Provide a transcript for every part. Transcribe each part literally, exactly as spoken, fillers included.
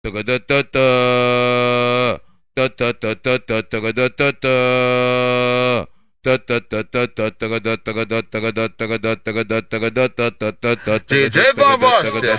D J Van Buster,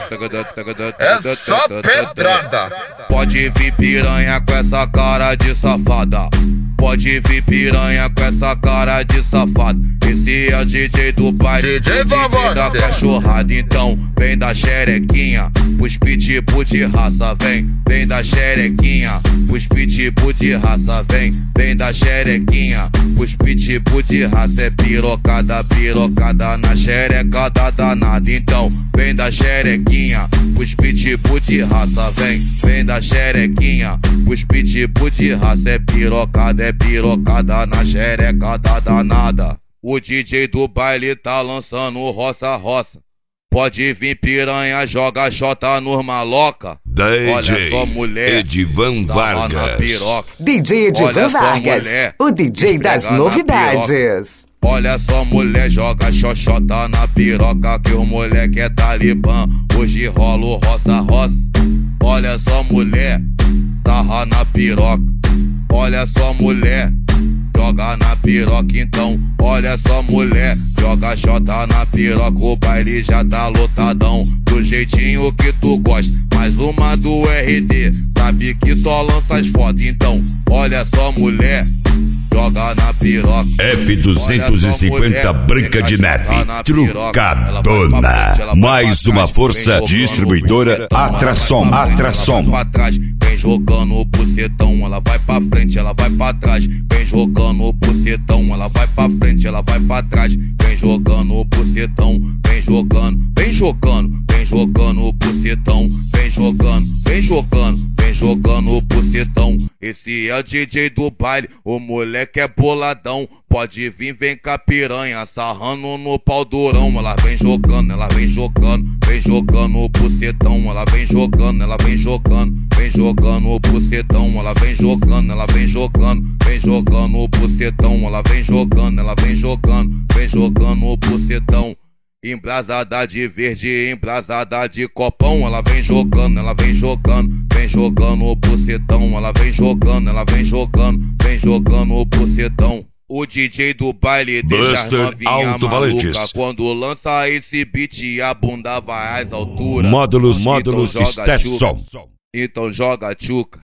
é só pedrada. Pode vir piranha com essa cara de safada. Pode vir piranha com essa cara de safada. Esse é o D J do baile, D J Van Buster da cachorrada. Então vem da xerequinha, os pitbull de raça. Vem, vem da xerequinha, os pitbull de raça. Vem, vem da xerequinha, os pitbull de raça. É pirocada, pirocada na xerecada danada. Então vem da xerequinha, os pitbull de raça. Vem, vem da xerequinha, os pitbull de raça. É pirocada, é pirocada na xerecada danada. O D J do baile tá lançando roça roça. Pode vir piranha, joga xota nos maloca. D J Edivan Vargas. D J Edivan Vargas, o D J das novidades. Olha só, mulher, joga xoxota na piroca, que o moleque é talibã. Hoje rola o roça roça. Olha só, mulher, sarra na piroca. Olha só, mulher, joga na piroca. Então olha só, mulher, joga xota na piroca. O baile já tá lotadão, do jeitinho que tu gosta. Mais uma do R D, sabe que só lança as fotos. Então olha só, mulher, joga na piroca. F duzentos e cinquenta Branca de Neve, trucadona. Mais uma força distribuidora Atração, Atração. Vem jogando o bucetão, ela vai pra frente, ela vai pra trás. Vem jogando o bucetão, ela vai pra frente, ela vai pra trás. Vem jogando o bucetão, vem jogando, vem jogando, vem jogando o bucetão, vem jogando, vem jogando, vem jogando o bucetão. Esse é o D J do baile, o moleque é boladão. Pode vir, vem com a piranha, sarrando no pau durão. Ela vem jogando, ela vem jogando, vem jogando o bucetão. Ela vem jogando, ela vem jogando, vem jogando o bucetão. Ela vem jogando, ela vem jogando, vem jogando o bucetão. Ela vem jogando, ela vem jogando, vem jogando o bucetão. Embrasada de verde, embrasada de copão. Ela vem jogando, ela vem jogando, vem jogando o bucetão. Ela vem jogando, ela vem jogando, vem jogando o bucetão. O D J do baile deixa Alto Valentis. Quando lança esse beat, a bunda vai às alturas. Módulos, módulos, então Stetson. Então joga tchuca.